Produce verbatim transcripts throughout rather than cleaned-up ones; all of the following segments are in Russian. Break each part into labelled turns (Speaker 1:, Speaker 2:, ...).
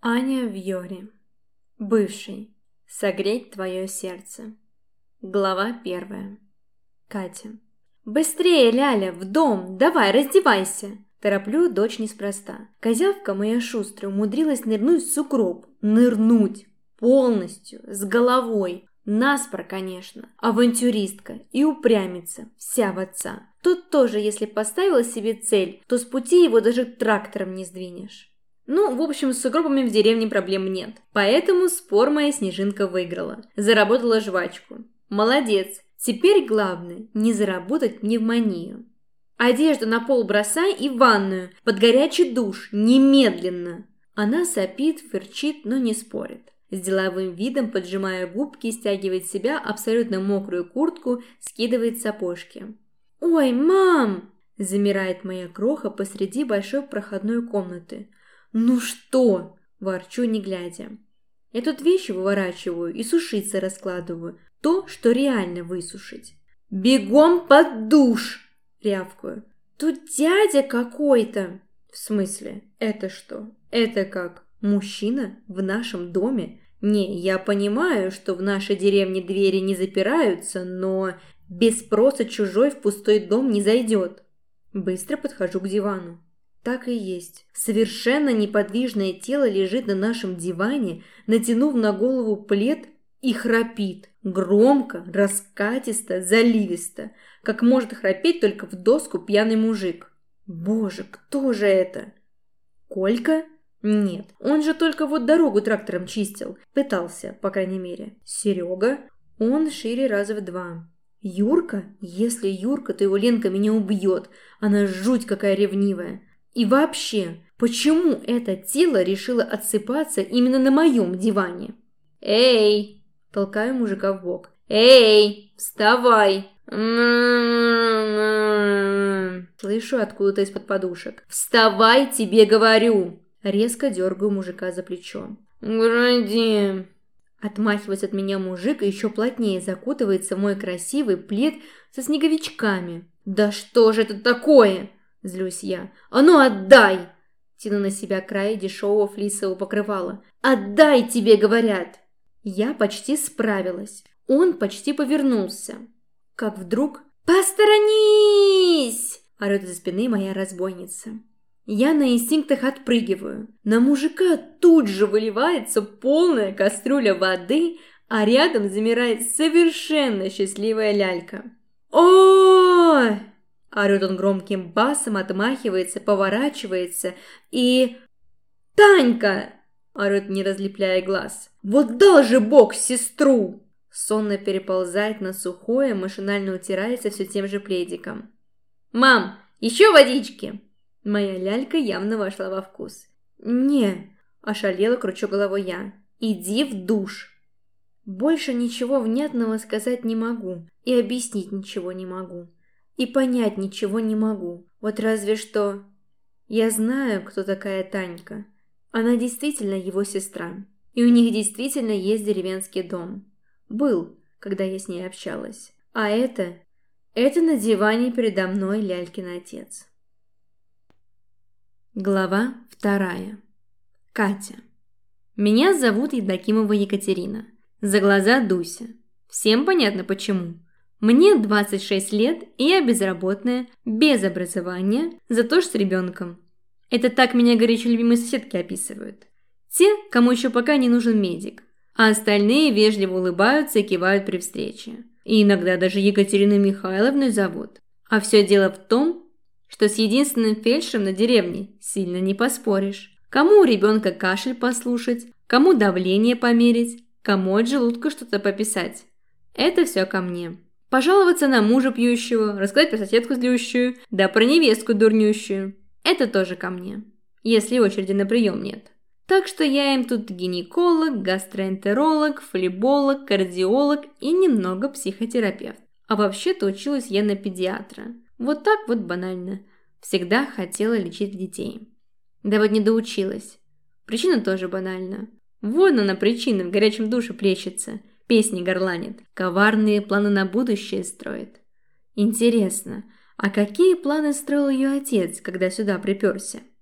Speaker 1: Аня Вьори. Бывший. Согреть твое сердце. Глава первая. Катя. «Быстрее, Ляля, в дом! Давай, раздевайся!» Тороплю дочь неспроста. Козявка моя шустрая умудрилась нырнуть в сугроб. Нырнуть! Полностью, с головой. Наспор, конечно. Авантюристка и упрямится. Вся в отца. Тут тоже, если поставила себе цель, то с пути его даже трактором не сдвинешь. Ну, в общем, с сугробами в деревне проблем нет. Поэтому спор моя Снежинка выиграла. Заработала жвачку. Молодец. Теперь главное не заработать пневмонию. Одежду на пол бросай и в ванную. Под горячий душ. Немедленно. Она сопит, фырчит, но не спорит. С деловым видом, поджимая губки, стягивает с себя абсолютно мокрую куртку, скидывает сапожки. «Ой, мам!» – замирает моя кроха посреди большой проходной комнаты. «Ну что?» – ворчу, не глядя. Я тут вещи выворачиваю и сушиться раскладываю. То, что реально высушить. «Бегом под душ!» – рявкаю. «Тут дядя какой-то!» «В смысле? Это что? Это как? Мужчина в нашем доме? Не, я понимаю, что в нашей деревне двери не запираются, но без спроса чужой в пустой дом не зайдет». Быстро подхожу к дивану. Так и есть. Совершенно неподвижное тело лежит на нашем диване, натянув на голову плед и храпит. Громко, раскатисто, заливисто. Как может храпеть только в доску пьяный мужик. Боже, кто же это? Колька? Нет, он же только вот дорогу трактором чистил. Пытался, по крайней мере. Серега? Он шире раза в два. Юрка? Если Юрка, то его Ленка меня убьет. Она жуть какая ревнивая. И вообще, почему это тело решило отсыпаться именно на моем диване? «Эй!» – толкаю мужика в бок. «Эй! Вставай!» Слышу откуда-то из-под подушек. «Вставай, тебе говорю!» Резко дергаю мужика за плечо. «Гради!» Отмахивается от меня мужик и еще плотнее закутывается в мой красивый плед со снеговичками. «Да что же это такое?» Злюсь я. «А ну отдай!» Тяну на себя край дешевого флисового покрывала. «Отдай, тебе говорят!» Я почти справилась. Он почти повернулся. Как вдруг... «Посторонись!» орёт из-за спины моя разбойница. Я на инстинктах отпрыгиваю. На мужика тут же выливается полная кастрюля воды, а рядом замирает совершенно счастливая лялька. «О-о-о!» орёт он громким басом, отмахивается, поворачивается и... «Танька!» – орёт, не разлепляя глаз. «Вот дал же Бог сестру!» Сонно переползает на сухое, машинально утирается все тем же пледиком. «Мам, еще водички!» Моя лялька явно вошла во вкус. «Не!» – ошалела, кручу головой я. «Иди в душ!» Больше ничего внятного сказать не могу и объяснить ничего не могу. И понять ничего не могу. Вот разве что... Я знаю, кто такая Танька. Она действительно его сестра. И у них действительно есть деревенский дом. Был, когда я с ней общалась. А это... Это на диване передо мной лялькин отец. Глава вторая. Катя. Меня зовут Евдокимова Екатерина. За глаза Дуся. Всем понятно почему. Мне двадцать шесть лет, и я безработная, без образования, зато ж с ребенком. Это так меня горячо любимые соседки описывают. Те, кому еще пока не нужен медик, а остальные вежливо улыбаются и кивают при встрече. И иногда даже Екатерину Михайловну зовут. А все дело в том, что с единственным фельдшером на деревне сильно не поспоришь. Кому у ребенка кашель послушать, кому давление померить, кому от желудка что-то пописать. Это все ко мне. Пожаловаться на мужа пьющего, рассказать про соседку злющую, да про невестку дурнющую. Это тоже ко мне, если очереди на прием нет. Так что я им тут гинеколог, гастроэнтеролог, флеболог, кардиолог и немного психотерапевт. А вообще-то училась я на педиатра. Вот так вот банально. Всегда хотела лечить детей. Да вот не доучилась. Причина тоже банальна. Вон она причина, в горячем душе плещется. Песни горланит, коварные планы на будущее строит. Интересно, а какие планы строил ее отец, когда сюда приперся?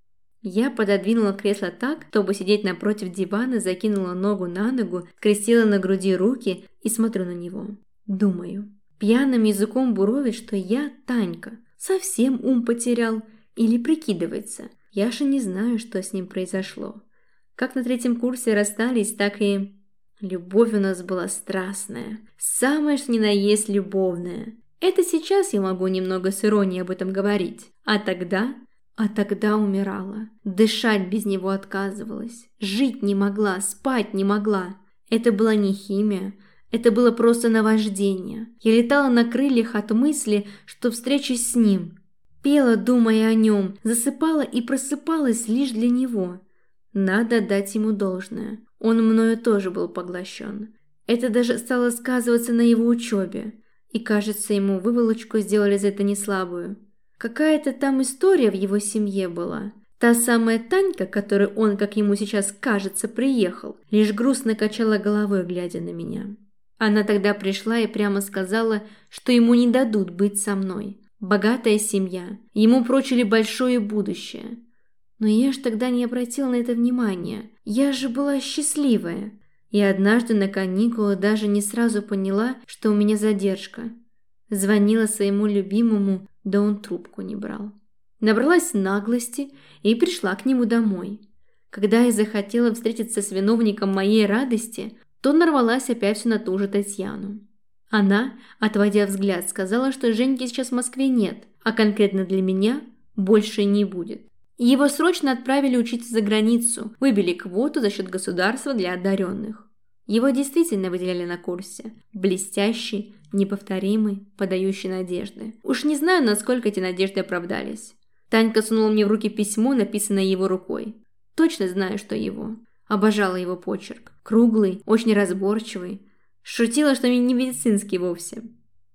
Speaker 1: Я пододвинула кресло так, чтобы сидеть напротив дивана, закинула ногу на ногу, скрестила на груди руки и смотрю на него. Думаю, пьяным языком буровит, что я, Танька, совсем ум потерял или прикидывается. Я же не знаю, что с ним произошло. Как на третьем курсе расстались, так и... Любовь у нас была страстная, самое что ни на есть любовная. Это сейчас я могу немного с иронией об этом говорить. А тогда... А тогда умирала. Дышать без него отказывалась. Жить не могла, спать не могла. Это была не химия, это было просто наваждение. Я летала на крыльях от мысли, что встречусь с ним. Пела, думая о нем, засыпала и просыпалась лишь для него. Надо дать ему должное. Он мною тоже был поглощен. Это даже стало сказываться на его учебе. И, кажется, ему выволочку сделали за это неслабую. Какая-то там история в его семье была. Та самая Танька, которой он, как ему сейчас кажется, приехал, лишь грустно качала головой, глядя на меня. Она тогда пришла и прямо сказала, что ему не дадут быть со мной. Богатая семья, ему прочили большое будущее. Но я ж тогда не обратила на это внимания. Я же была счастливая. И однажды на каникулы даже не сразу поняла, что у меня задержка. Звонила своему любимому, да он трубку не брал. Набралась наглости и пришла к нему домой. Когда я захотела встретиться с виновником моей радости, то нарвалась опять на ту же Татьяну. Она, отводя взгляд, сказала, что Женьки сейчас в Москве нет, а конкретно для меня больше не будет. Его срочно отправили учиться за границу, выбили квоту за счет государства для одаренных. Его действительно выделяли на курсе. Блестящий, неповторимый, подающий надежды. Уж не знаю, насколько эти надежды оправдались. Танька сунула мне в руки письмо, написанное его рукой. Точно знаю, что его. Обожала его почерк. Круглый, очень разборчивый. Шутила, что не медицинский вовсе.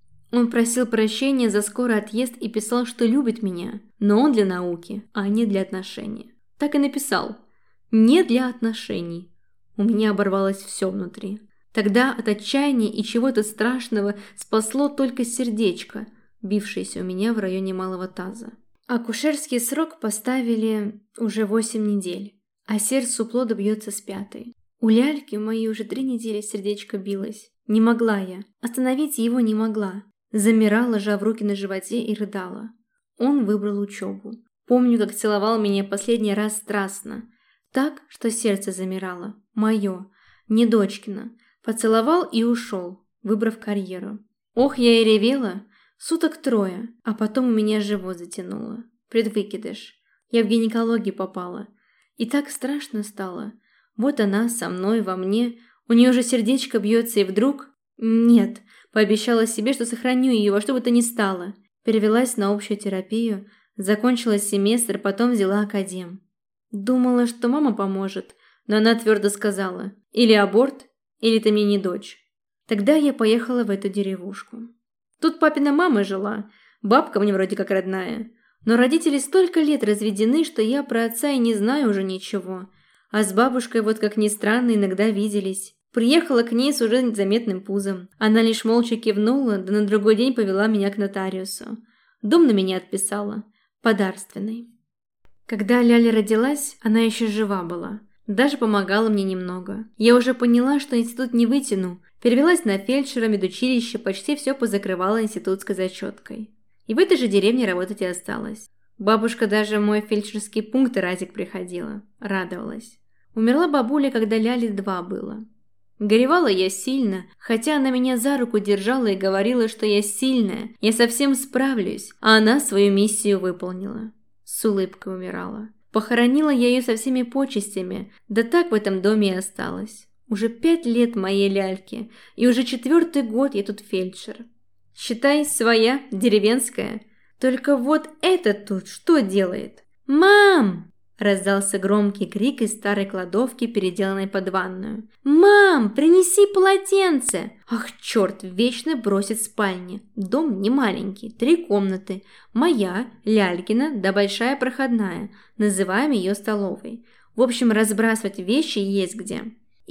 Speaker 1: Он просил прощения за скорый отъезд и писал, что любит меня, но он для науки, а не для отношений. Так и написал. Не для отношений. У меня оборвалось все внутри. Тогда от отчаяния и чего-то страшного спасло только сердечко, бившееся у меня в районе малого таза. Акушерский срок поставили уже восемь недель, а сердце у плода бьется с пятой. У ляльки моей уже три недели сердечко билось. Не могла я, остановить его не могла. Замирала, сжав руки на животе, и рыдала. Он выбрал учебу. Помню, как целовал меня последний раз страстно. Так, что сердце замирало. Мое, не дочкино. Поцеловал и ушел, выбрав карьеру. Ох, я и ревела. Суток трое, а потом у меня живот затянуло. Предвыкидыш. Я в гинекологию попала. И так страшно стало. Вот она со мной, во мне. У нее же сердечко бьется, и вдруг... Нет, пообещала себе, что сохраню ее во что бы то ни стало. Перевелась на общую терапию, закончила семестр, потом взяла академ. Думала, что мама поможет, но она твердо сказала: или аборт, или ты мне не дочь. Тогда я поехала в эту деревушку. Тут папина мама жила, бабка мне вроде как родная. Но родители столько лет разведены, что я про отца и не знаю уже ничего. А с бабушкой, вот как ни странно, иногда виделись. Приехала к ней с уже заметным пузом. Она лишь молча кивнула, да на другой день повела меня к нотариусу. Дом на меня отписала. Подарственный. Когда Ляля родилась, она еще жива была. Даже помогала мне немного. Я уже поняла, что институт не вытяну. Перевелась на фельдшера, медучилище, почти все позакрывала институтской зачеткой. И в этой же деревне работать и осталась. Бабушка даже в мой фельдшерский пункт разик приходила. Радовалась. Умерла бабуля, когда Ляле два было. Горевала я сильно, хотя она меня за руку держала и говорила, что я сильная, я совсем справлюсь, а она свою миссию выполнила. С улыбкой умирала. Похоронила я ее со всеми почестями, да так в этом доме и осталась. Уже пять лет моей Ляльке, и уже четвертый год я тут фельдшер. Считай, своя, деревенская. Только вот этот тут что делает? «Мам!» – раздался громкий крик из старой кладовки, переделанной под ванную. «Мам, принеси полотенце!» Ах, черт, вечно бросит в спальне. Дом не маленький, три комнаты. Моя, Лялькина, да большая проходная. Называем ее столовой. В общем, разбрасывать вещи есть где.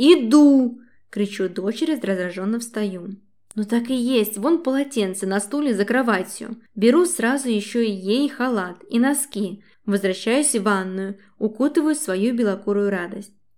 Speaker 1: «Иду!» – кричу дочери, раздраженно встаю. Ну так и есть, вон полотенце на стуле за кроватью. Беру сразу еще и ей халат, и носки. Возвращаюсь в ванную, укутываю свою белокурую радость.